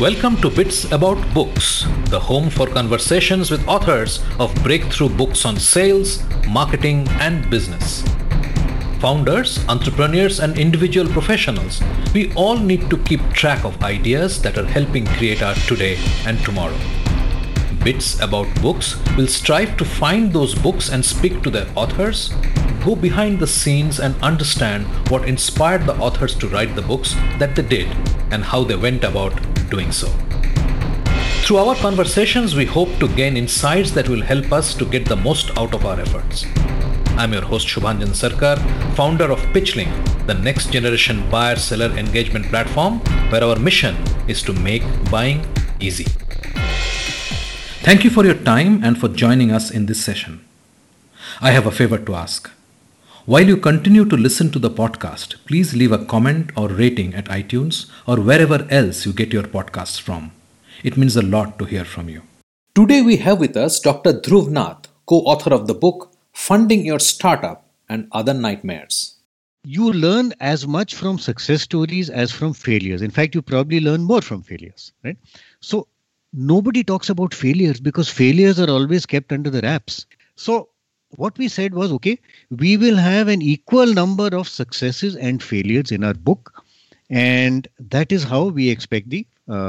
Welcome to Bits About Books, the home for conversations with authors of breakthrough books on sales, marketing, and business. Founders, entrepreneurs, and individual professionals, we all need to keep track of ideas that are helping create our today and tomorrow. Bits About Books will strive to find those books and speak to their authors, go behind the scenes and understand what inspired the authors to write the books that they did and how they went about doing so. Through our conversations, we hope to gain insights that will help us to get the most out of our efforts. I'm your host Shubhanjan Sarkar, founder of Pitchlink, the next generation buyer-seller engagement platform where our mission is to make buying easy. Thank you for your time and for joining us in this session. I have a favor to ask. While you continue to listen to the podcast, please leave a comment or rating at iTunes or wherever else you get your podcasts from. It means a lot to hear from you. Today we have with us Dr. Dhruv Nath, co-author of the book Funding Your Startup and Other Nightmares. You learn as much from success stories as from failures. In fact, you probably learn more from failures, right? So nobody talks about failures because failures are always kept under the wraps. So what we said was, okay, we will have an equal number of successes and failures in our book. And that is how we expect the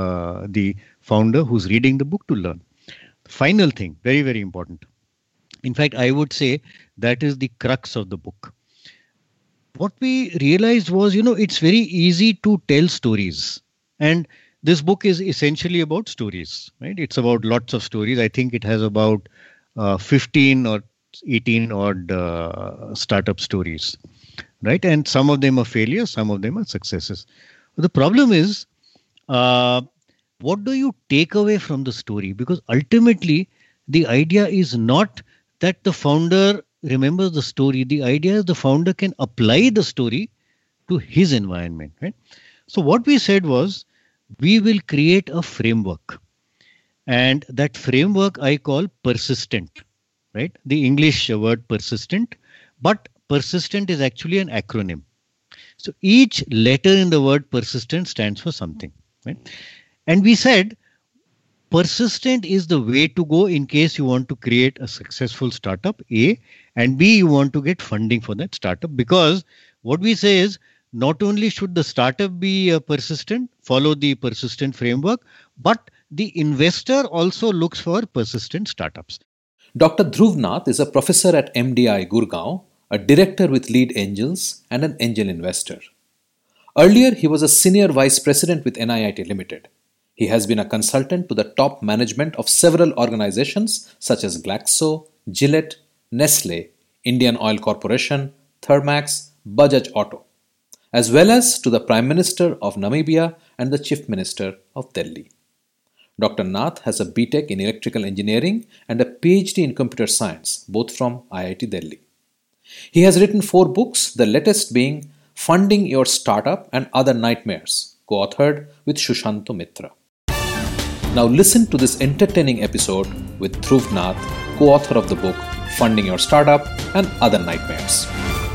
founder who's reading the book to learn. Final thing, very, very important. In fact, I would say that is the crux of the book. What we realized was, it's very easy to tell stories. And this book is essentially about stories, right? It's about lots of stories. I think it has about 15 or 18 odd startup stories, right? And some of them are failures, some of them are successes. But the problem is, what do you take away from the story? Because ultimately, the idea is not that the founder remembers the story. The idea is the founder can apply the story to his environment, right? So what we said was, we will create a framework. And that framework I call persistent, right? The English word persistent, but persistent is actually an acronym. So each letter in the word persistent stands for something, right? And we said, persistent is the way to go in case you want to create a successful startup, A, and B, you want to get funding for that startup. Because what we say is, not only should the startup be persistent, follow the persistent framework, but the investor also looks for persistent startups. Dr. Dhruv Nath is a professor at MDI Gurgaon, a director with Lead Angels, and an angel investor. Earlier, he was a senior vice president with NIIT Limited. He has been a consultant to the top management of several organizations such as Glaxo, Gillette, Nestle, Indian Oil Corporation, Thermax, Bajaj Auto, as well as to the Prime Minister of Namibia and the Chief Minister of Delhi. Dr. Nath has a BTech in Electrical Engineering and a PhD in Computer Science, both from IIT Delhi. He has written 4 books, the latest being Funding Your Startup and Other Nightmares, co-authored with Shushanto Mitra. Now listen to this entertaining episode with Dhruv Nath, co-author of the book Funding Your Startup and Other Nightmares.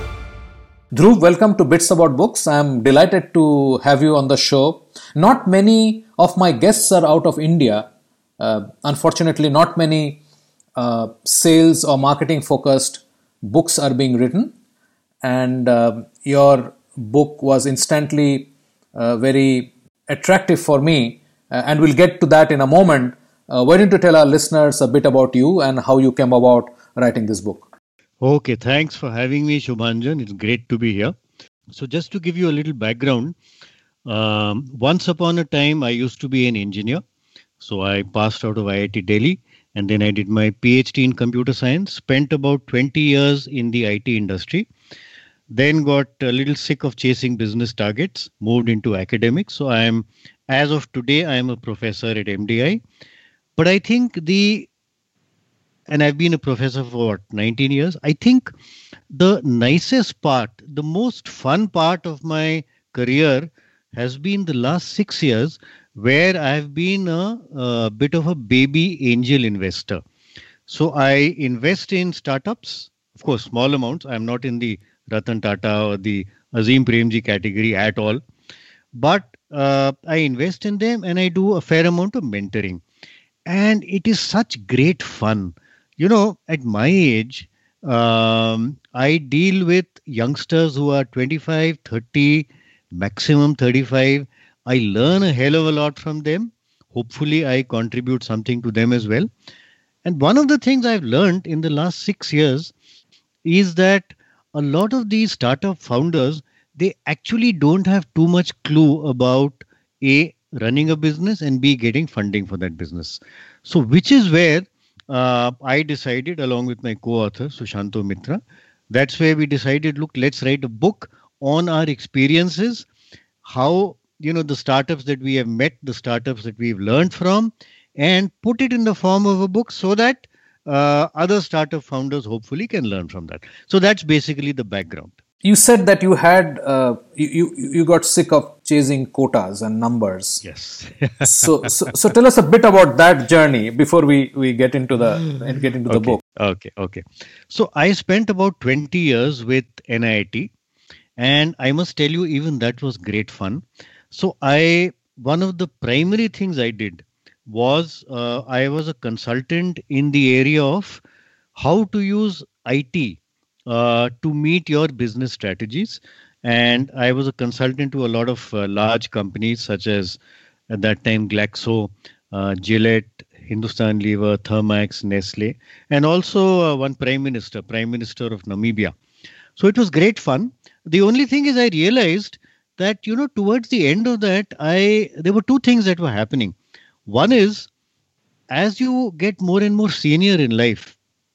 Dhruv, welcome to Bits About Books. I am delighted to have you on the show. Not many of my guests are out of India. Unfortunately, not many sales or marketing focused books are being written. And your book was instantly very attractive for me. And we'll get to that in a moment. Why don't you tell our listeners a bit about you and how you came about writing this book? Okay, thanks for having me, Shubhanjan. It's great to be here. So just to give you a little background, once upon a time, I used to be an engineer. So I passed out of IIT Delhi and then I did my PhD in computer science, spent about 20 years in the IT industry, then got a little sick of chasing business targets, moved into academics. So as of today, I am a professor at MDI. But I think and I've been a professor for 19 years. I think the nicest part, the most fun part of my career has been the last 6 years where I've been a bit of a baby angel investor. So I invest in startups, of course, small amounts. I'm not in the Ratan Tata or the Azim Premji category at all. But I invest in them and I do a fair amount of mentoring. And it is such great fun. At my age, I deal with youngsters who are 25, 30, maximum 35. I learn a hell of a lot from them. Hopefully, I contribute something to them as well. And one of the things I've learned in the last 6 years is that a lot of these startup founders, they actually don't have too much clue about A, running a business, and B, getting funding for that business. So, which is where I decided, along with my co-author Sushanto Mitra, that's where we decided, look, let's write a book on our experiences, how the startups that we have met, the startups that we've learned from, and put it in the form of a book so that other startup founders hopefully can learn from that. So that's basically the background. You said that you had you got sick of chasing quotas and numbers. Yes. So tell us a bit about that journey before we get into the book. Okay. So I spent about 20 years with NIIT, and I must tell you, even that was great fun. So one of the primary things I did was I was a consultant in the area of how to use IT to meet your business strategies. And I was a consultant to a lot of large companies such as at that time Glaxo, Gillette, Hindustan Lever, Thermax, Nestle, and also one Prime Minister of Namibia. So it was great fun. The only thing is I realized that, towards the end of that, there were two things that were happening. One is, as you get more and more senior in life,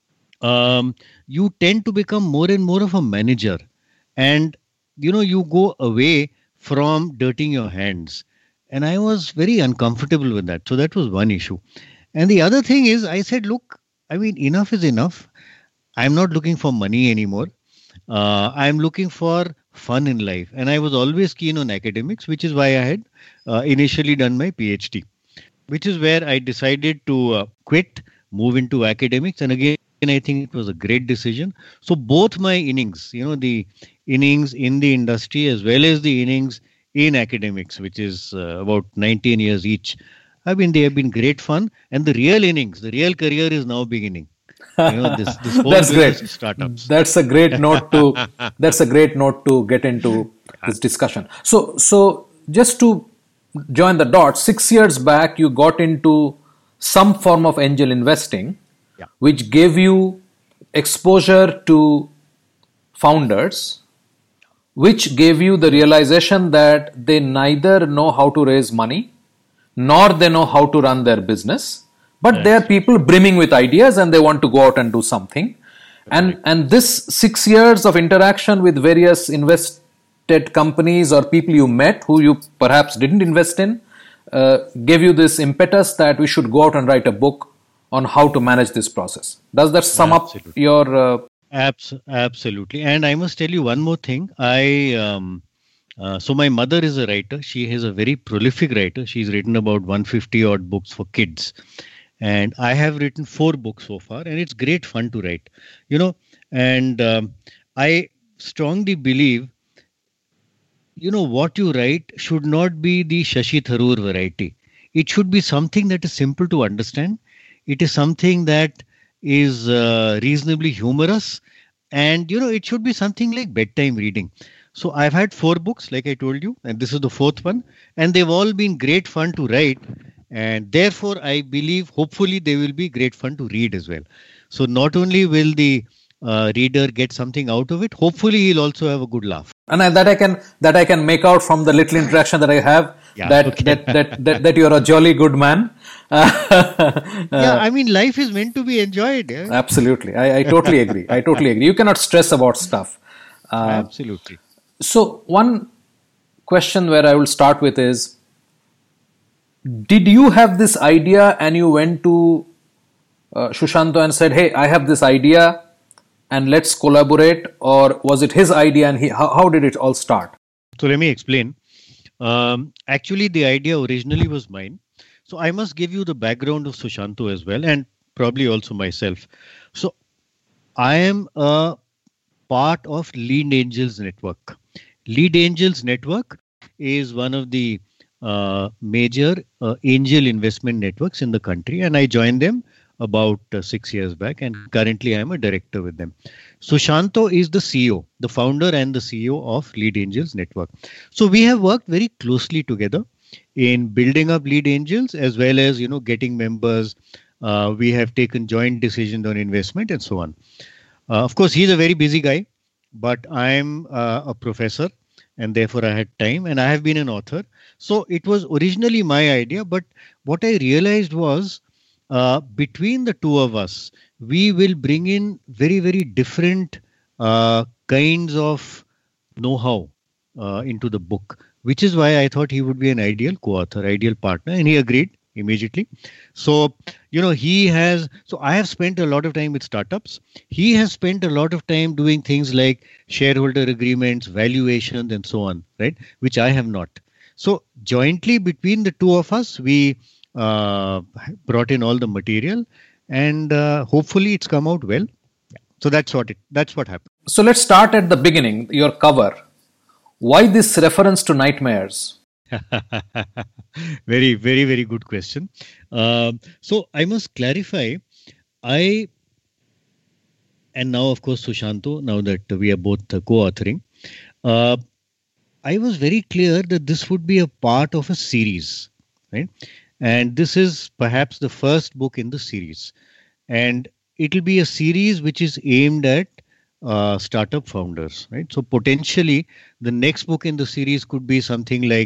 you tend to become more and more of a manager, and you go away from dirtying your hands. And I was very uncomfortable with that. So that was one issue. And the other thing is, I said, look, I mean, enough is enough. I'm not looking for money anymore. I'm looking for fun in life. And I was always keen on academics, which is why I had initially done my PhD, which is where I decided to quit, move into academics. And again, I think it was a great decision. So both my innings, the innings in the industry as well as the innings in academics, which is about 19 years each, they have been great fun. And the real innings, the real career is now beginning. This whole That's great. Startups. That's a great note to get into this discussion. So just to join the dots, 6 years back you got into some form of angel investing, which gave you exposure to founders, which gave you the realization that they neither know how to raise money nor they know how to run their business, but they are people brimming with ideas and they want to go out and do something. And this 6 years of interaction with various invested companies or people you met who you perhaps didn't invest in gave you this impetus that we should go out and write a book on how to manage this process. Does that sum up your... Absolutely. And I must tell you one more thing. So my mother is a writer. She is a very prolific writer. She's written about 150 odd books for kids. And I have written 4 books so far, and it's great fun to write, and I strongly believe, what you write should not be the Shashi Tharoor variety. It should be something that is simple to understand. It is something that is reasonably humorous, and, it should be something like bedtime reading. So I've had 4 books, like I told you, and this is the 4th one, and they've all been great fun to write. And therefore, I believe, hopefully, they will be great fun to read as well. So not only will the reader get something out of it, hopefully he'll also have a good laugh. And that I can make out from the little interaction that I have, that you're a jolly good man. Life is meant to be enjoyed. Yeah? Absolutely. I totally agree. You cannot stress about stuff. Absolutely. So one question where I will start with is, did you have this idea and you went to Sushanto and said, hey, I have this idea and let's collaborate? Or was it his idea and how did it all start? So let me explain. Actually, the idea originally was mine. So I must give you the background of Sushanto as well, and probably also myself. So I am a part of Lead Angels Network. Lead Angels Network is one of the major angel investment networks in the country, and I joined them about 6 years back, and currently I am a director with them. Sushanto is the CEO, the founder and the CEO of Lead Angels Network. So we have worked very closely together in building up Lead Angels, as well as getting members. We have taken joint decisions on investment and so on. Of course, he's a very busy guy, but I'm a professor, and therefore I had time, and I have been an author. So it was originally my idea, but what I realized was between the two of us, we will bring in very, very different kinds of know-how into the book, which is why I thought he would be an ideal co-author, ideal partner, and he agreed immediately. So, I have spent a lot of time with startups. He has spent a lot of time doing things like shareholder agreements, valuations, and so on, right? Which I have not. So jointly between the two of us, we brought in all the material, and hopefully it's come out well. Yeah. So that's what happened. So let's start at the beginning, your cover. Why this reference to nightmares? Very, very, very good question. So I must clarify, and now of course Sushanto, now that we are both co-authoring, I was very clear that this would be a part of a series, right? And this is perhaps the first book in the series. And it will be a series which is aimed at startup founders, right? So potentially the next book in the series could be something like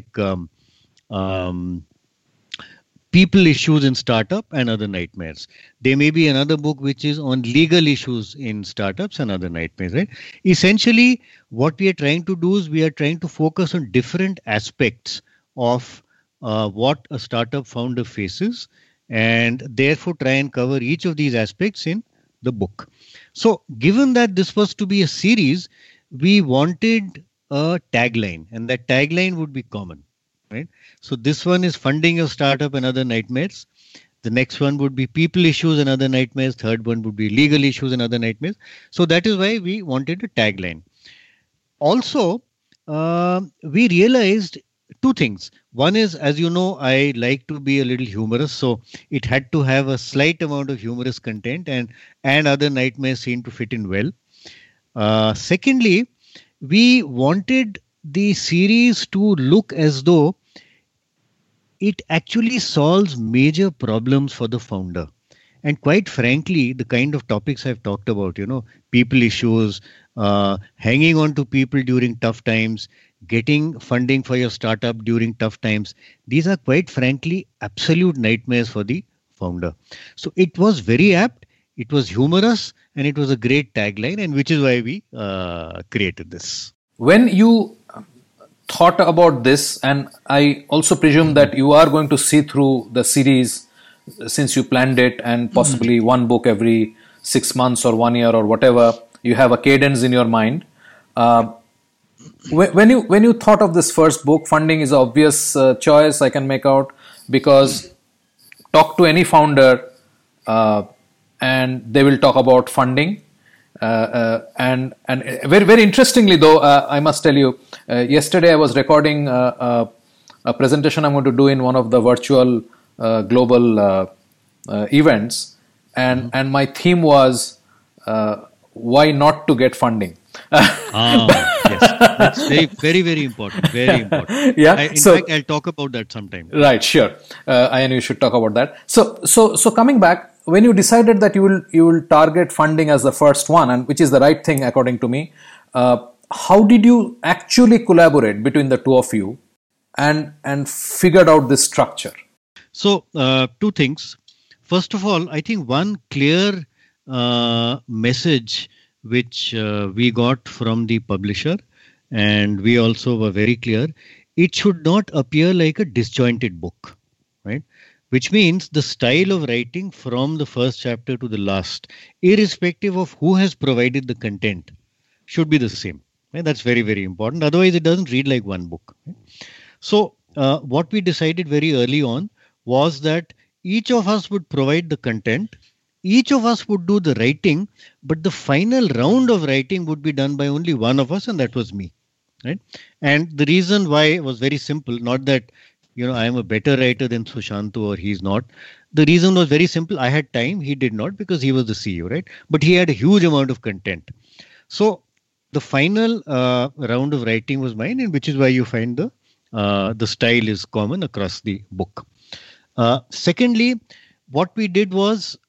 people issues in startup and other nightmares. There may be another book which is on legal issues in startups and other nightmares, right? Essentially, what we are trying to do is we are trying to focus on different aspects of what a startup founder faces, and therefore try and cover each of these aspects in the book. So given that this was to be a series, we wanted a tagline, and that tagline would be common, right? So this one is funding your startup and other nightmares. The next one would be people issues and other nightmares. Third one would be legal issues and other nightmares. So that is why we wanted a tagline. Also, we realized two things. One is, as you know, I like to be a little humorous, so it had to have a slight amount of humorous content, and other nightmares seem to fit in well. Secondly, we wanted the series to look as though it actually solves major problems for the founder. And quite frankly, the kind of topics I've talked about, people issues, hanging on to people during tough times, getting funding for your startup during tough times, these are quite frankly absolute nightmares for the founder. So it was very apt, it was humorous, and it was a great tagline, and which is why we created this. When you thought about this, and I also presume that you are going to see through the series since you planned it, and possibly one book every 6 months or 1 year or whatever, you have a cadence in your mind. When you thought of this first book, funding is an obvious choice I can make out, because talk to any founder and they will talk about funding. And very, very interestingly though, I must tell you, yesterday I was recording a presentation I'm going to do in one of the virtual global events, and my theme was why not to get funding. Yes, that's very, very important. Very important. Yeah. In fact, I'll talk about that sometime. Right. Sure. And you should talk about that. So coming back, when you decided that you will target funding as the first one, and which is the right thing according to me, how did you actually collaborate between the two of you, and figured out this structure? So two things. First of all, I think one clear message which we got from the publisher, and we also were very clear, it should not appear like a disjointed book, right? Which means the style of writing from the first chapter to the last, irrespective of who has provided the content, should be the same. Right? That's very, very important. Otherwise, it doesn't read like one book. Right? So what we decided very early on was that each of us would provide the content, each of us would do the writing, but the final round of writing would be done by only one of us, and that was me. Right? And the reason why was very simple, not that I am a better writer than Sushanto or he's not. The reason was very simple. I had time. He did not because he was the CEO, right? But he had a huge amount of content. So the final round of writing was mine, and which is why you find the style is common across the book. Secondly, what we did was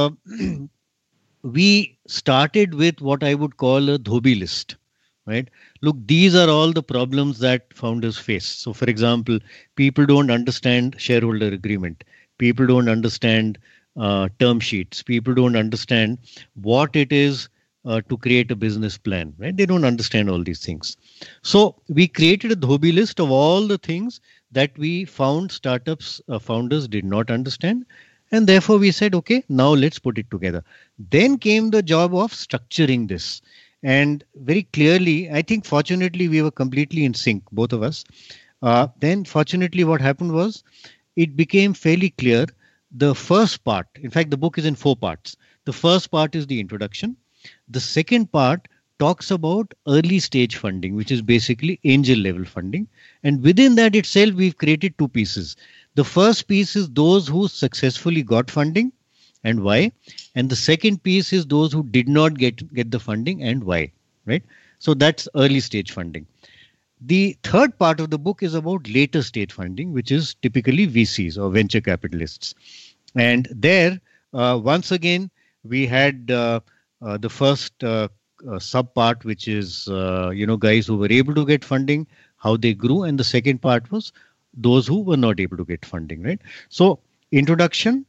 we started with what I would call a Dhobi list, right? Look, these are all the problems that founders face. So, for example, people don't understand shareholder agreement. People don't understand term sheets. People don't understand what it is to create a business plan, right? They don't understand all these things. So we created a Dhobi list of all the things that we found startups founders did not understand. And therefore we said, okay, now let's put it together. Then came the job of structuring this. And very clearly, I think fortunately we were completely in sync, both of us. Then fortunately what happened was it became fairly clear. The first part, in fact, the book is in 4 parts. The first part is the introduction. The second part talks about early stage funding, which is basically angel level funding. And within that itself, we've created 2 pieces. The first piece is those who successfully got funding and why. And the second piece is those who did not get the funding and why, right? So that's early stage funding. The third part of the book is about later stage funding, which is typically VCs or venture capitalists. And there, once again, we had the first sub part, which is, guys who were able to get funding, how they grew. And the second part was those who were not able to get funding, right? So introduction,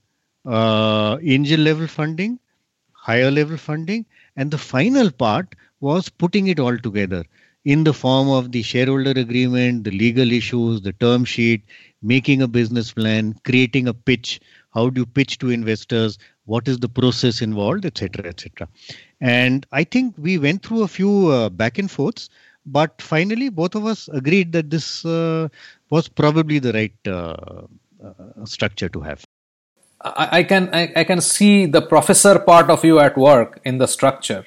angel level funding, higher level funding. And the final part was putting it all together in the form of the shareholder agreement, the legal issues, the term sheet, making a business plan, creating a pitch. How do you pitch to investors? What is the process involved, etc., etc. And I think we went through a few back and forths, but finally both of us agreed that this was probably the right structure to have. I can see the professor part of you at work in the structure.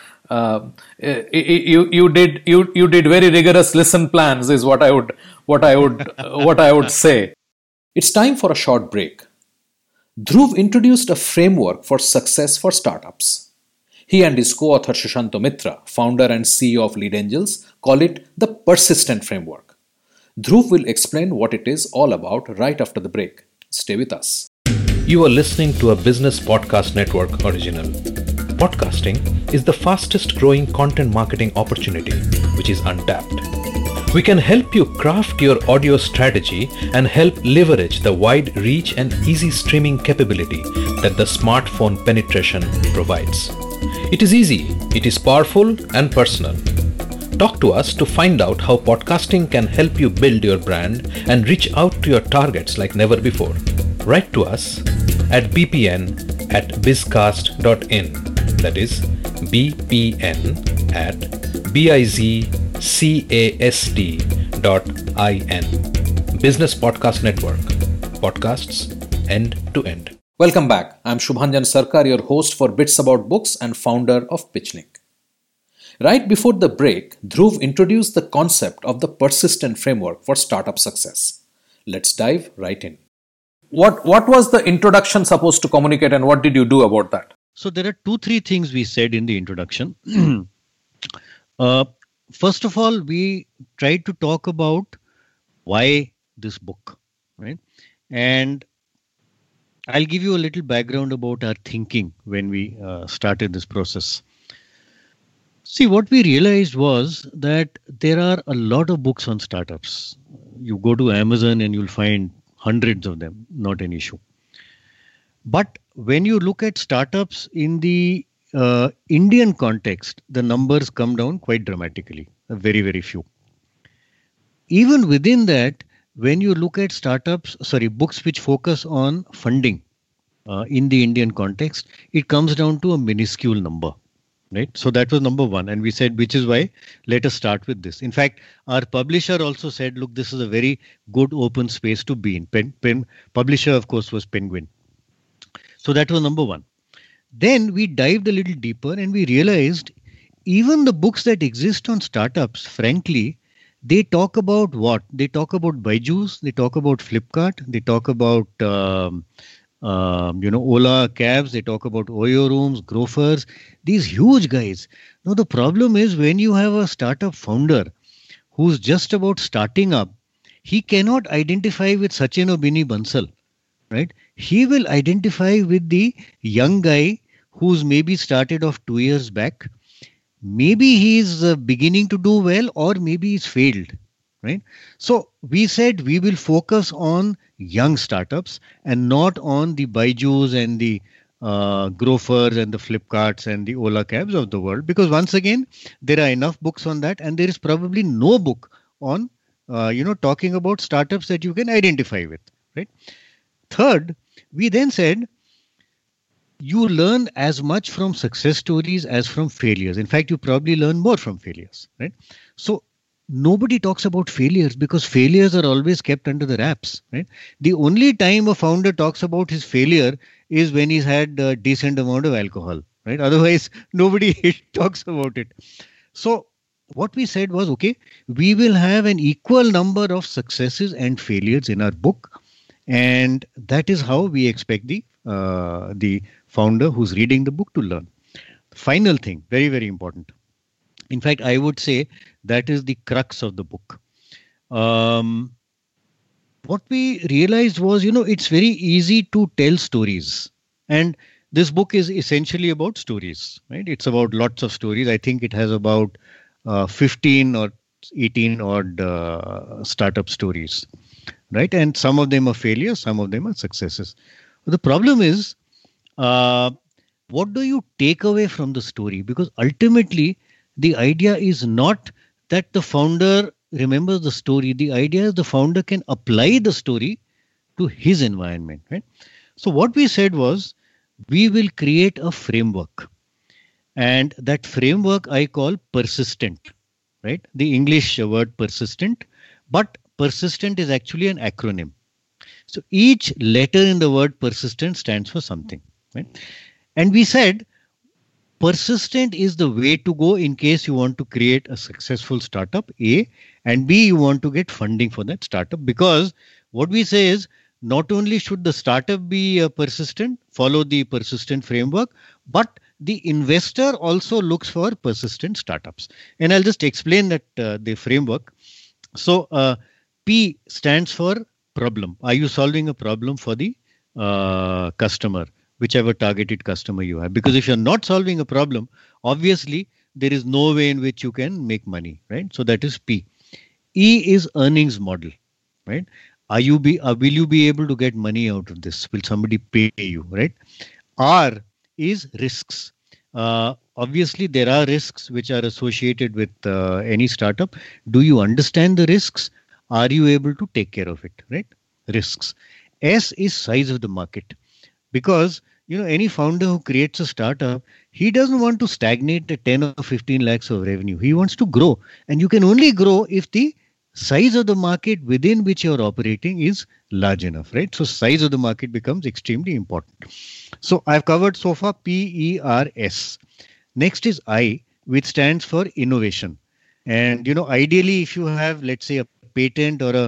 You did very rigorous listen plans, is what I would say. It's time for a short break. Dhruv introduced a framework for success for startups. He and his co-author Sushanto Mitra, founder and CEO of Lead Angels, call it the persistent framework. Dhruv will explain what it is all about right after the break. Stay with us. You are listening to a Business Podcast Network original. Podcasting is the fastest growing content marketing opportunity, which is untapped. We can help you craft your audio strategy and help leverage the wide reach and easy streaming capability that the smartphone penetration provides. It is easy, it is powerful and personal. Talk to us to find out how podcasting can help you build your brand and reach out to your targets like never before. Write to us at bpn@bizcast.in. That is bpn@bizcast.in. Business Podcast Network. Podcasts end to end. Welcome back. I'm Shubhanjan Sarkar, your host for Bits About Books and founder of PitchLink. Right before the break, Dhruv introduced the concept of the persistent framework for startup success. Let's dive right in. What was the introduction supposed to communicate and what did you do about that? So there are 2-3 things we said in the introduction. First of all, we tried to talk about why this book, right? And I'll give you a little background about our thinking when we started this process. See, what we realized was that there are a lot of books on startups. You go to Amazon and you'll find hundreds of them, not an issue. But when you look at startups in the Indian context, the numbers come down quite dramatically, very, very few. Even within that, when you look at books which focus on funding in the Indian context, it comes down to a minuscule number. Right. So that was number one. And we said, which is why let us start with this. In fact, our publisher also said, look, this is a very good open space to be in. Publisher, of course, was Penguin. So that was number one. Then we dived a little deeper and we realized even the books that exist on startups, frankly, They talk about what? They talk about Byju's, they talk about Flipkart, they talk about Ola cabs, they talk about Oyo rooms, Grofers, these huge guys. Now the problem is when you have a startup founder who's just about starting up, he cannot identify with Sachin or Bini Bansal, right? He will identify with the young guy who's maybe started off 2 years back. Maybe he's beginning to do well, or maybe he's failed, right? So we said we will focus on young startups and not on the Byju's and the Grofers and the Flipkarts and the Ola cabs of the world, because once again there are enough books on that, and there is probably no book on talking about startups that you can identify with, right? Third, we then said you learn as much from success stories as from failures. In fact, you probably learn more from failures, right? So nobody talks about failures because failures are always kept under the wraps, right? The only time a founder talks about his failure is when he's had a decent amount of alcohol, right? Otherwise, nobody talks about it. So what we said was, okay, we will have an equal number of successes and failures in our book, and that is how we expect the founder who's reading the book to learn. Final thing, very, very important. In fact, I would say that is the crux of the book. What we realized was, it's very easy to tell stories. And this book is essentially about stories, right? It's about lots of stories. I think it has about 15 or 18 odd startup stories, right? And some of them are failures, some of them are successes. The problem is, what do you take away from the story? Because ultimately, the idea is not that the founder remembers the story. The idea is the founder can apply the story to his environment, right? So what we said was, we will create a framework. And that framework I call persistent, right? The English word persistent, but persistent is actually an acronym. So each letter in the word persistent stands for something, right? And we said persistent is the way to go in case you want to create a successful startup, A, and B, you want to get funding for that startup. Because what we say is, not only should the startup be persistent, follow the persistent framework, but the investor also looks for persistent startups. And I'll just explain that the framework. So P stands for problem. Are you solving a problem for the customer, whichever targeted customer you have? Because if you're not solving a problem, obviously there is no way in which you can make money, right? So that is P. E is earnings model, right? Will you be able to get money out of this? Will somebody pay you, right? R is risks. Obviously, there are risks which are associated with any startup. Do you understand the risks? Are you able to take care of it, right? Risks. S is size of the market. Because, any founder who creates a startup, he doesn't want to stagnate at 10 or 15 lakhs of revenue. He wants to grow. And you can only grow if the size of the market within which you're operating is large enough, right? So size of the market becomes extremely important. So I've covered so far PERS. Next is I, which stands for innovation. And, ideally, if you have, let's say, a patent or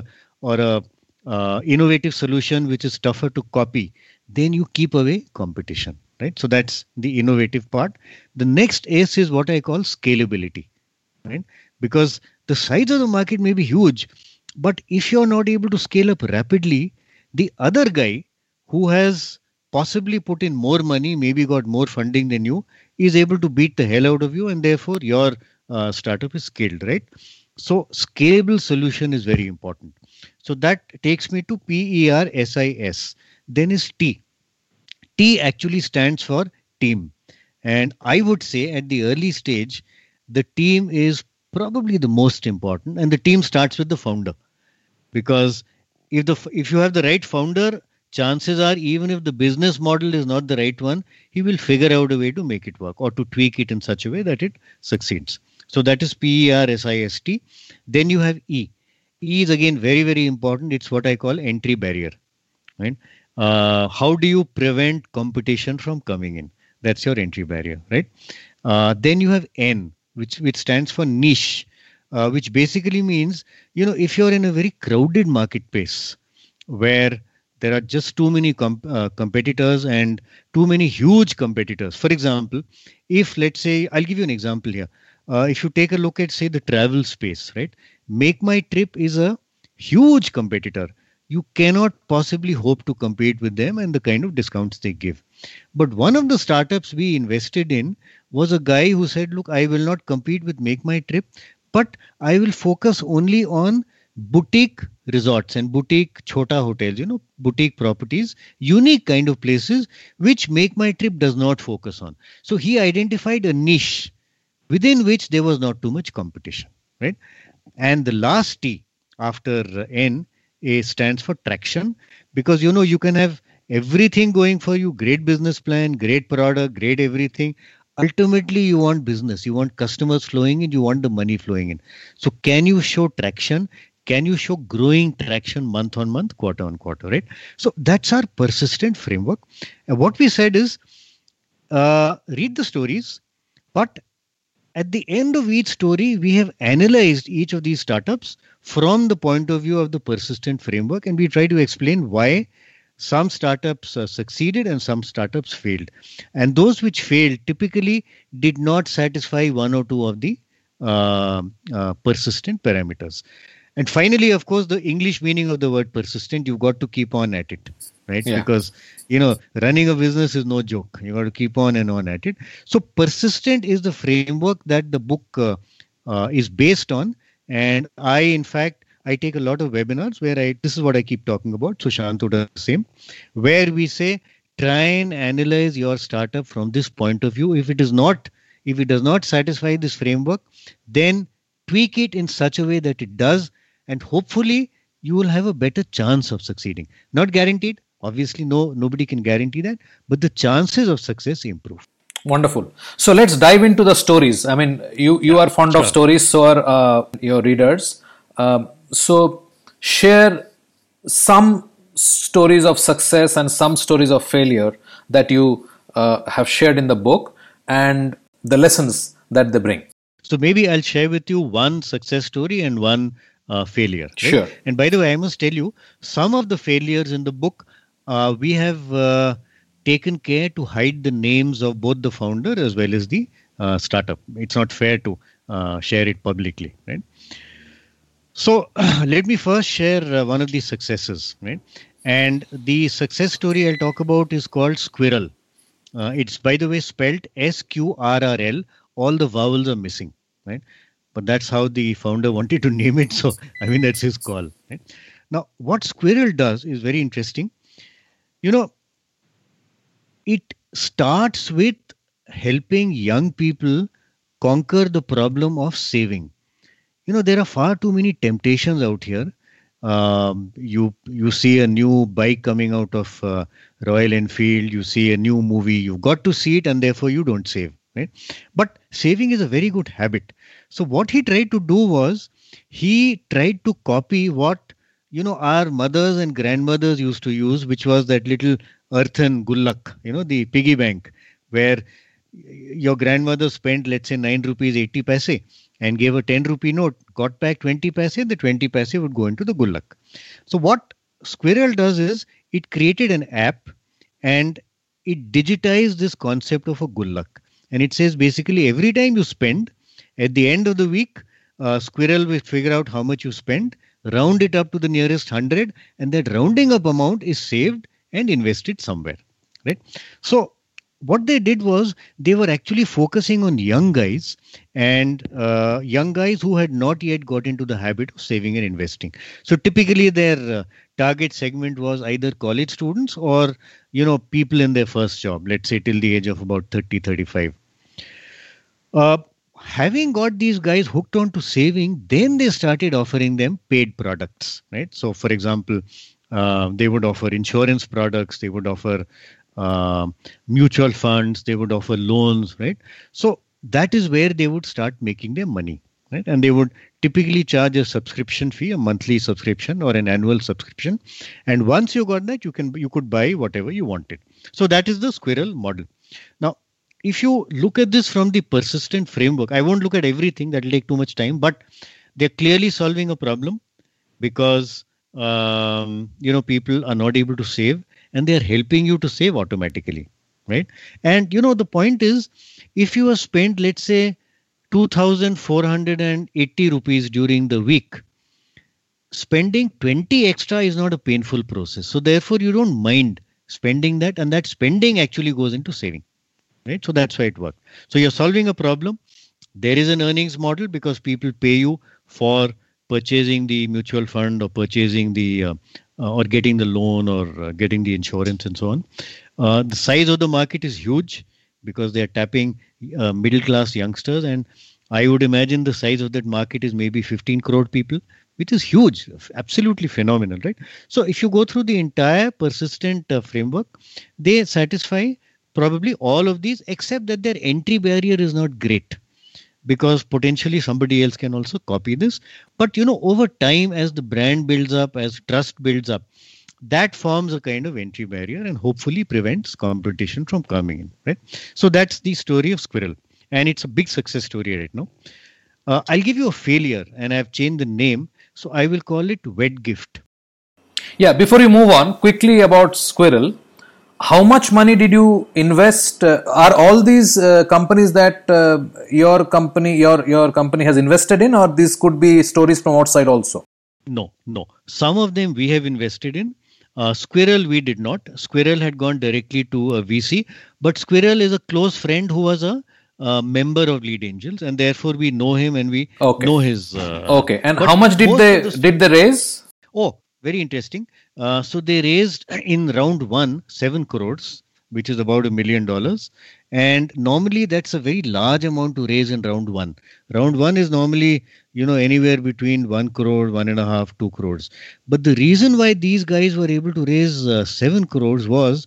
a innovative solution which is tougher to copy, then you keep away competition, right? So that's the innovative part. The next S is what I call scalability, right? Because the size of the market may be huge, but if you're not able to scale up rapidly, the other guy who has possibly put in more money, maybe got more funding than you, is able to beat the hell out of you, and therefore your startup is scaled, right? So scalable solution is very important. So that takes me to PERSIS. Then is T. T actually stands for team. And I would say at the early stage, the team is probably the most important, and the team starts with the founder. Because if you have the right founder, chances are, even if the business model is not the right one, he will figure out a way to make it work or to tweak it in such a way that it succeeds. So that is PERSIST. Then you have E. E is again very, very important. It's what I call entry barrier, right? How do you prevent competition from coming in? That's your entry barrier, right? Then you have N, which stands for niche. which basically means, if you're in a very crowded marketplace where there are just too many competitors and too many huge competitors. For example, if let's say, I'll give you an example here. If you take a look at, say, the travel space, right? Make My Trip is a huge competitor. You cannot possibly hope to compete with them and the kind of discounts they give. But one of the startups we invested in was a guy who said, look, I will not compete with Make My Trip, but I will focus only on boutique resorts and boutique chota hotels, boutique properties, unique kind of places which Make My Trip does not focus on. So he identified a niche within which there was not too much competition, right? And the last T after N, A stands for traction, because you can have everything going for you, great business plan, great product, great everything. Ultimately, you want business, you want customers flowing in, you want the money flowing in. So can you show traction? Can you show growing traction month on month, quarter on quarter, right? So that's our persistent framework. And what we said is, read the stories, but at the end of each story, we have analyzed each of these startups from the point of view of the persistent framework, and we try to explain why some startups succeeded and some startups failed. And those which failed typically did not satisfy one or two of the persistent parameters. And finally, of course, the English meaning of the word persistent, you've got to keep on at it, right? Yeah. Because, running a business is no joke. You got to keep on and on at it. So persistent is the framework that the book is based on. And in fact, I take a lot of webinars where this is what I keep talking about. So Shantanu does the same, where we say, try and analyze your startup from this point of view. If it does not satisfy this framework, then tweak it in such a way that it does. And hopefully you will have a better chance of succeeding. Not guaranteed. Obviously, nobody can guarantee that, but the chances of success improve. Wonderful. So let's dive into the stories. I mean, you are fond of stories, so are your readers. So share some stories of success and some stories of failure that you have shared in the book and the lessons that they bring. So maybe I'll share with you one success story and one failure. Right? Sure. And by the way, I must tell you, some of the failures in the book, we have taken care to hide the names of both the founder as well as the startup. It's not fair to share it publicly, right? So let me first share one of the successes, right? And the success story I'll talk about is called Squirrel. It's, by the way, spelled Sqrrl. All the vowels are missing, right? But that's how the founder wanted to name it. So, that's his call. Right? Now, what Squirrel does is very interesting. It starts with helping young people conquer the problem of saving. There are far too many temptations out here. You see a new bike coming out of Royal Enfield. You see a new movie. You've got to see it, and therefore you don't save. Right? But saving is a very good habit. So what he tried to do was, he tried to copy what our mothers and grandmothers used to use, which was that little earthen gullak, the piggy bank, where your grandmother spent, let's say, 9 rupees 80 paise and gave a 10 rupee note, got back 20 paise, the 20 paise would go into the gullak. So what Squirrel does is, it created an app and it digitized this concept of a gullak. And it says basically every time you spend, at the end of the week, Squirrel will figure out how much you spend, round it up to the nearest 100, and that rounding up amount is saved and invested somewhere, right? So what they did was, they were actually focusing on young guys and young guys who had not yet got into the habit of saving and investing. So typically their target segment was either college students or, people in their first job, let's say till the age of about 30, 35. Having got these guys hooked on to saving, then they started offering them paid products, right? So for example, they would offer insurance products, they would offer mutual funds, they would offer loans, right? So that is where they would start making their money, right? And they would typically charge a subscription fee, a monthly subscription or an annual subscription. And once you got that, you could buy whatever you wanted. So that is the Squirrel model. Now, if you look at this from the persistent framework, I won't look at everything, that will take too much time, but They're clearly solving a problem because people are not able to save, and they are helping you to save automatically, right? And the point is, if you have spent, let's say, 2,480 rupees during the week, spending 20 extra is not a painful process. So therefore, you don't mind spending that, and that spending actually goes into saving, right? So that's why it works. So you're solving a problem. There is an earnings model because people pay you for purchasing the mutual fund or purchasing the or getting the loan or getting the insurance and so on. The size of the market is huge because they are tapping middle class youngsters, and I would imagine the size of that market is maybe 15 crore people, which is huge, absolutely phenomenal, right? So if you go through the entire persistent framework, they satisfy probably all of these, except that their entry barrier is not great, because potentially somebody else can also copy this. But over time, as the brand builds up, as trust builds up, that forms a kind of entry barrier and hopefully prevents competition from coming in, right? So that's the story of Squirrel, and it's a big success story right now. I'll give you a failure, and I've changed the name, so I will call it WedGift. Yeah, before you move on, quickly about Squirrel. How much money did you invest? Are all these companies that your company has invested in, or these could be stories from outside also? No. Some of them we have invested in. Squirrel we did not. Squirrel had gone directly to a VC, but Squirrel is a close friend who was a member of Lead Angels, and therefore we know him and we know his. Okay, and how much did they raise? Oh, very interesting. So they raised in round 1 7 crores, which is about $1 million. And normally that's a very large amount to raise in round 1. Round 1 is normally, anywhere between 1 crore, 1.5, 2 crores. But the reason why these guys were able to raise 7 crores was,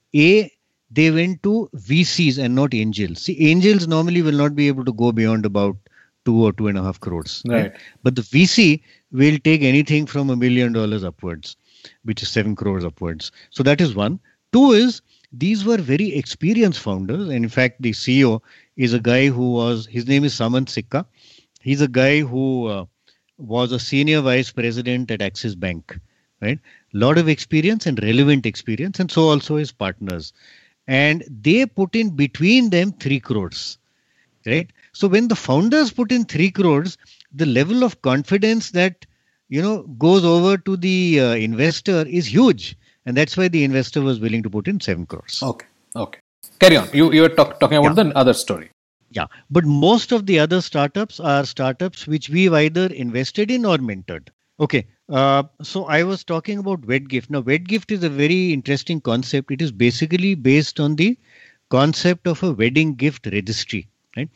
they went to VCs and not angels. See, angels normally will not be able to go beyond about 2 or 2.5 crores. Right. But the VC will take anything from $1 million upwards, which is 7 crores upwards. So that is one. Two is, these were very experienced founders. And in fact, the CEO is a guy his name is Samant Sikka. He's a guy who was a senior vice president at Axis Bank, right? Lot of experience and relevant experience, and so also his partners. And they put in between them 3 crores, right? So when the founders put in 3 crores, the level of confidence that, goes over to the investor is huge. And that's why the investor was willing to put in 7 crores. Okay. Carry on. You were talking about the other story. Yeah. But most of the other startups are startups which we've either invested in or mentored. Okay. So I was talking about WedGift. Now, WedGift is a very interesting concept. It is basically based on the concept of a wedding gift registry, right?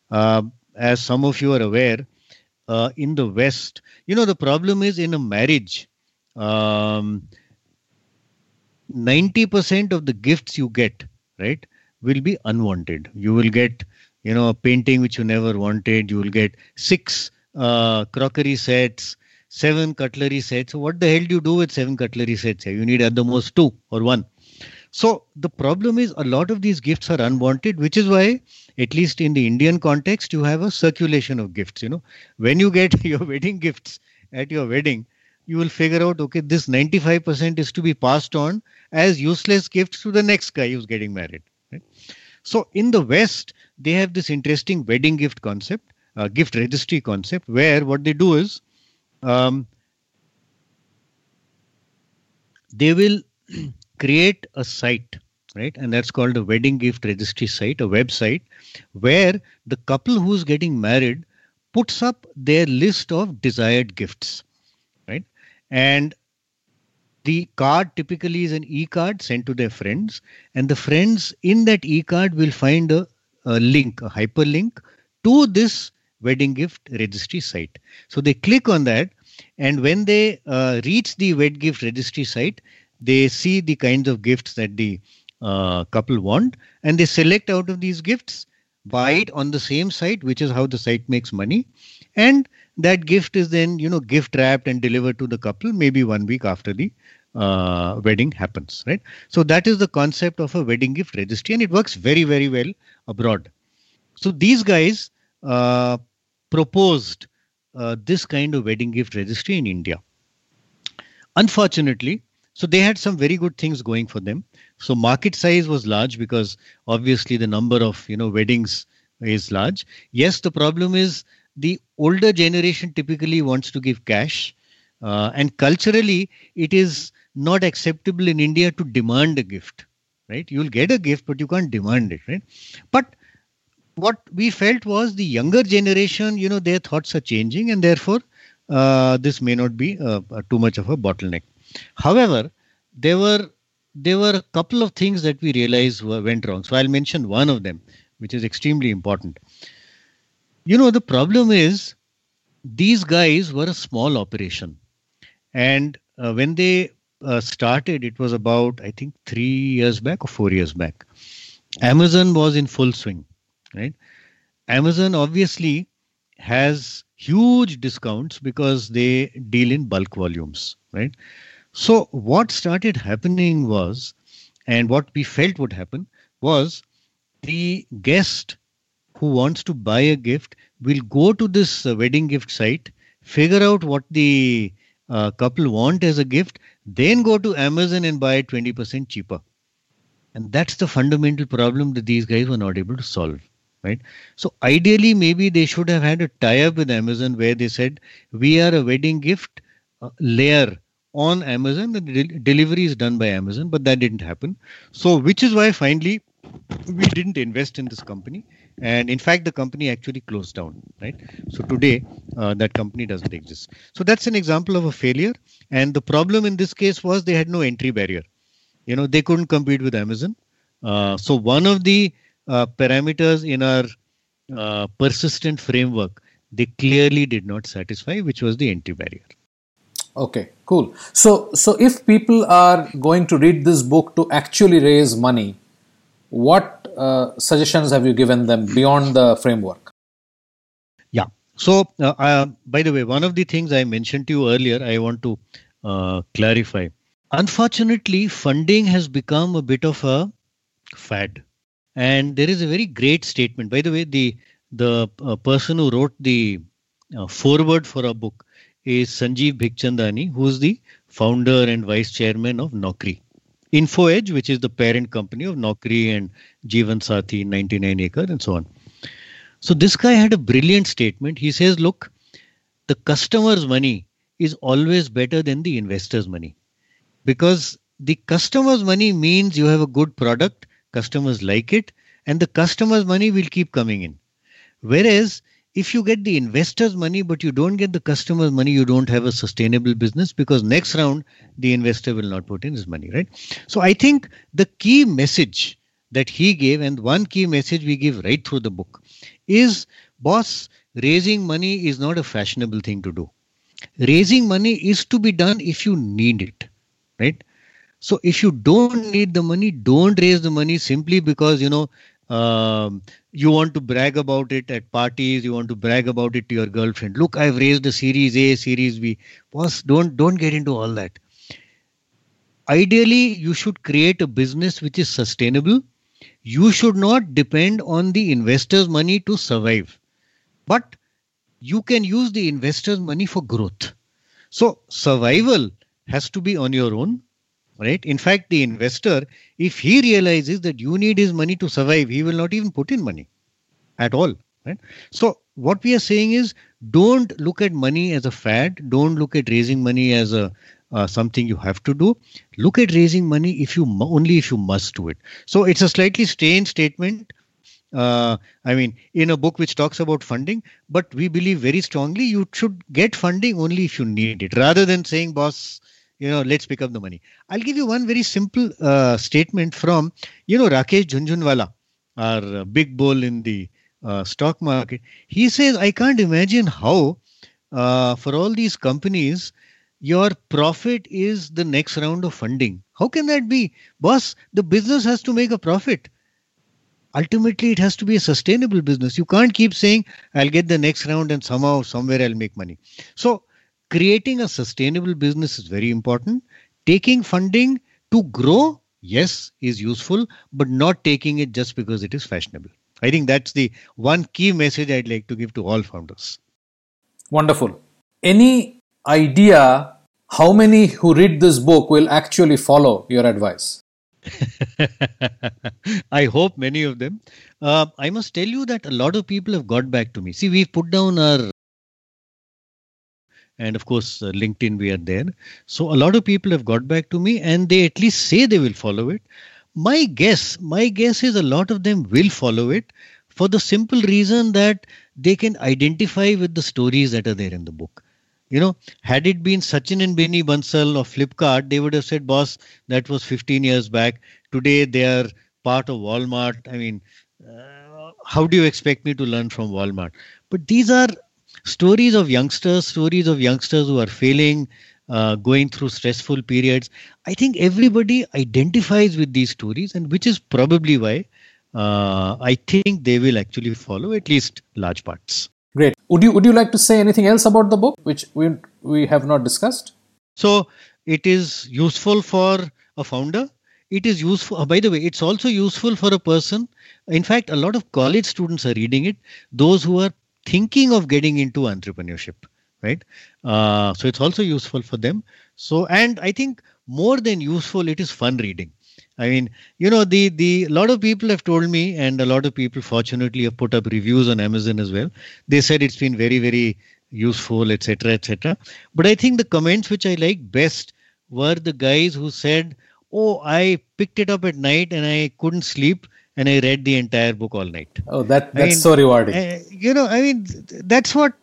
As some of you are aware, in the West, the problem is in a marriage, 90% of the gifts you get, right, will be unwanted. You will get, a painting which you never wanted. You will get 6 crockery sets, 7 cutlery sets. So what the hell do you do with 7 cutlery sets? You need at the most 2 or 1. So the problem is a lot of these gifts are unwanted, which is why, at least in the Indian context, you have a circulation of gifts. When you get your wedding gifts at your wedding, you will figure out, okay, this 95% is to be passed on as useless gifts to the next guy who's getting married. Right? So in the West, they have this interesting wedding gift concept, gift registry concept, where what they do is they will create a site, right? And that's called a wedding gift registry site, a website, where the couple who's getting married puts up their list of desired gifts, right? And the card typically is an e-card sent to their friends, and the friends in that e-card will find a link, a hyperlink to this wedding gift registry site. So they click on that, and when they reach the wedding gift registry site, they see the kinds of gifts that the couple want, and they select out of these gifts, buy it on the same site, which is how the site makes money. And that gift is then, gift wrapped and delivered to the couple maybe 1 week after the wedding happens, right? So that is the concept of a wedding gift registry, and it works very, very well abroad. So these guys proposed this kind of wedding gift registry in India. Unfortunately, so they had some very good things going for them. So market size was large because obviously the number of weddings is large. Yes, the problem is the older generation typically wants to give cash, and culturally it is not acceptable in India to demand a gift. Right? You'll get a gift, but you can't demand it. Right? But what we felt was the younger generation, their thoughts are changing, and therefore this may not be too much of a bottleneck. However, there were a couple of things that we realized went wrong. So I'll mention one of them, which is extremely important. The problem is these guys were a small operation, and when they started, it was about, I think, 3 years back or 4 years back. Amazon was in full swing, right? Amazon obviously has huge discounts because they deal in bulk volumes, right? So what started happening was, and what we felt would happen was, the guest who wants to buy a gift will go to this wedding gift site, figure out what the couple want as a gift, then go to Amazon and buy it 20% cheaper. And that's the fundamental problem that these guys were not able to solve. Right. So ideally, maybe they should have had a tie-up with Amazon where they said, we are a wedding gift layer on Amazon. The delivery is done by Amazon, but that didn't happen. So which is why finally we didn't invest in this company. And in fact, the company actually closed down. Right. So today that company doesn't exist. So that's an example of a failure. And the problem in this case was they had no entry barrier. They couldn't compete with Amazon. So one of the parameters in our persistent framework, they clearly did not satisfy, which was the entry barrier. Okay, cool. So if people are going to read this book to actually raise money, what suggestions have you given them beyond the framework? Yeah. So, by the way, one of the things I mentioned to you earlier, I want to clarify. Unfortunately, funding has become a bit of a fad. And there is a very great statement. By the way, the person who wrote the foreword for our book is Sanjeev Bikhchandani, who is the founder and vice chairman of Naukri. InfoEdge, which is the parent company of Naukri and Jeevan Sathi, 99acre, and so on. So this guy had a brilliant statement. He says, look, the customer's money is always better than the investor's money. Because the customer's money means you have a good product, customers like it, and the customer's money will keep coming in. Whereas if you get the investor's money but you don't get the customer's money, you don't have a sustainable business, because next round the investor will not put in his money, right? So I think the key message that he gave, and one key message we give right through the book, is, boss, raising money is not a fashionable thing to do. Raising money is to be done if you need it, right? So if you don't need the money, don't raise the money simply because, you want to brag about it at parties, you want to brag about it to your girlfriend. Look, I've raised a Series A, Series B. Boss, don't get into all that. Ideally, you should create a business which is sustainable. You should not depend on the investor's money to survive. But you can use the investor's money for growth. So survival has to be on your own. Right? In fact, the investor, if he realizes that you need his money to survive, he will not even put in money at all. Right? So what we are saying is, don't look at money as a fad. Don't look at raising money as a something you have to do. Look at raising money only if you must do it. So it's a slightly strange statement. In a book which talks about funding, but we believe very strongly you should get funding only if you need it, rather than saying, boss, let's pick up the money. I'll give you one very simple statement from, Rakesh Jhunjhunwala, our big bull in the stock market. He says, I can't imagine how for all these companies, your profit is the next round of funding. How can that be? Boss, the business has to make a profit. Ultimately, it has to be a sustainable business. You can't keep saying, I'll get the next round and somewhere I'll make money. So creating a sustainable business is very important. Taking funding to grow, yes, is useful, but not taking it just because it is fashionable. I think that's the one key message I'd like to give to all founders. Wonderful. Any idea how many who read this book will actually follow your advice? I hope many of them. I must tell you that a lot of people have got back to me. See, we've put down our, and of course, LinkedIn, we are there. So a lot of people have got back to me and they at least say they will follow it. My guess is a lot of them will follow it for the simple reason that they can identify with the stories that are there in the book. You know, had it been Sachin and Benny Bansal of Flipkart, they would have said, boss, that was 15 years back. Today they are part of Walmart. I mean, how do you expect me to learn from Walmart? But these are stories of youngsters who are failing, going through stressful periods. I think everybody identifies with these stories, and which is probably why I think they will actually follow at least large parts. Great. Would you like to say anything else about the book which we have not discussed? So it is useful for a founder. It is useful. By the way, it's also useful for a person. In fact, a lot of college students are reading it. Those who are thinking of getting into entrepreneurship, right? So it's also useful for them. So, and I think more than useful, it is fun reading. I mean, you know, the lot of people have told me, and a lot of people fortunately have put up reviews on Amazon as well. They said it's been very, very useful, etc., etc. But I think the comments which I like best were the guys who said, "Oh, I picked it up at night and I couldn't sleep, and I read the entire book all night." Oh, that's so rewarding. You know, I mean, that's what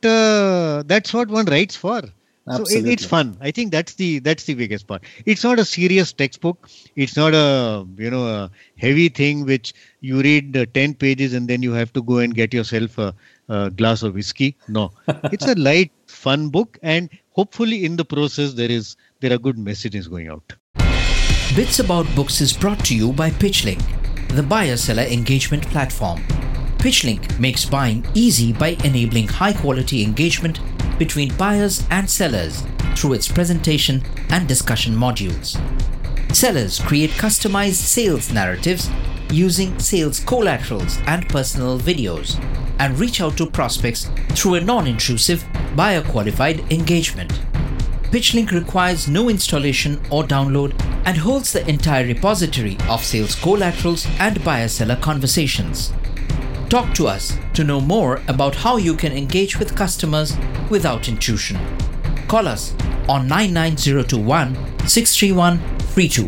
one writes for. Absolutely. So it's fun. I think that's the biggest part. It's not a serious textbook. It's not a a heavy thing which you read 10 pages and then you have to go and get yourself a glass of whiskey. No, it's a light, fun book, and hopefully in the process there are good messages going out. Bits About Books is brought to you by PitchLink, the buyer-seller engagement platform. PitchLink makes buying easy by enabling high-quality engagement between buyers and sellers through its presentation and discussion modules. Sellers create customized sales narratives using sales collaterals and personal videos and reach out to prospects through a non-intrusive, buyer-qualified engagement. PitchLink requires no installation or download and holds the entire repository of sales collaterals and buyer-seller conversations. Talk to us to know more about how you can engage with customers without intrusion. Call us on 99021 631 32.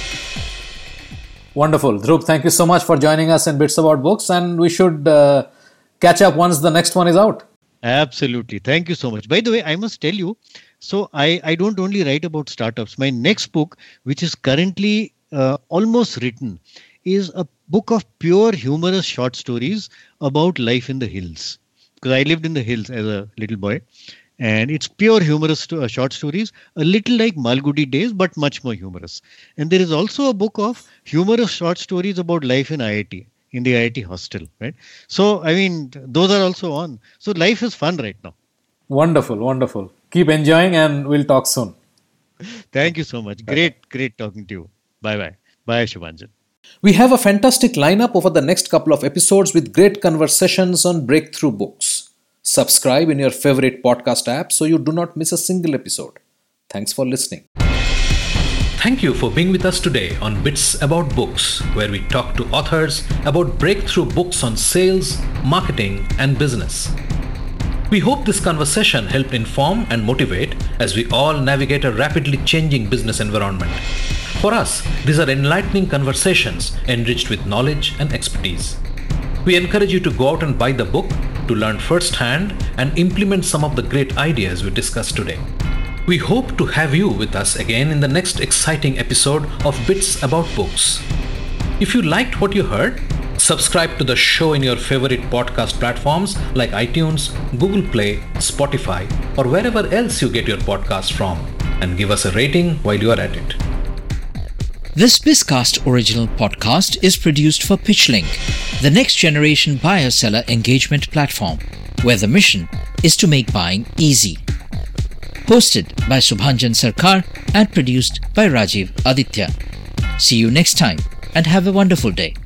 Wonderful. Dhruv, thank you so much for joining us in Bits About Books, and we should catch up once the next one is out. Absolutely. Thank you so much. By the way, I must tell you, so I don't only write about startups. My next book, which is currently almost written, is a book of pure humorous short stories about life in the hills. Because I lived in the hills as a little boy, and it's pure humorous short stories, a little like Malgudi Days, but much more humorous. And there is also a book of humorous short stories about life in IIT, in the IIT hostel, right? So, I mean, those are also on. So life is fun right now. Wonderful, wonderful. Keep enjoying, and we'll talk soon. Thank you so much. Great talking to you. Bye-bye. Bye, Shubhanjan. We have a fantastic lineup over the next couple of episodes with great conversations on breakthrough books. Subscribe in your favorite podcast app so you do not miss a single episode. Thanks for listening. Thank you for being with us today on Bits About Books, where we talk to authors about breakthrough books on sales, marketing, and business. We hope this conversation helped inform and motivate as we all navigate a rapidly changing business environment. For us, these are enlightening conversations enriched with knowledge and expertise. We encourage you to go out and buy the book to learn firsthand and implement some of the great ideas we discussed today. We hope to have you with us again in the next exciting episode of Bits About Books. If you liked what you heard, subscribe to the show in your favorite podcast platforms like iTunes, Google Play, Spotify, or wherever else you get your podcast from, and give us a rating while you are at it. This Bizcast original podcast is produced for PitchLink, the next generation buyer-seller engagement platform, where the mission is to make buying easy. Hosted by Shubhanjan Sarkar and produced by Rajiv Aditya. See you next time and have a wonderful day.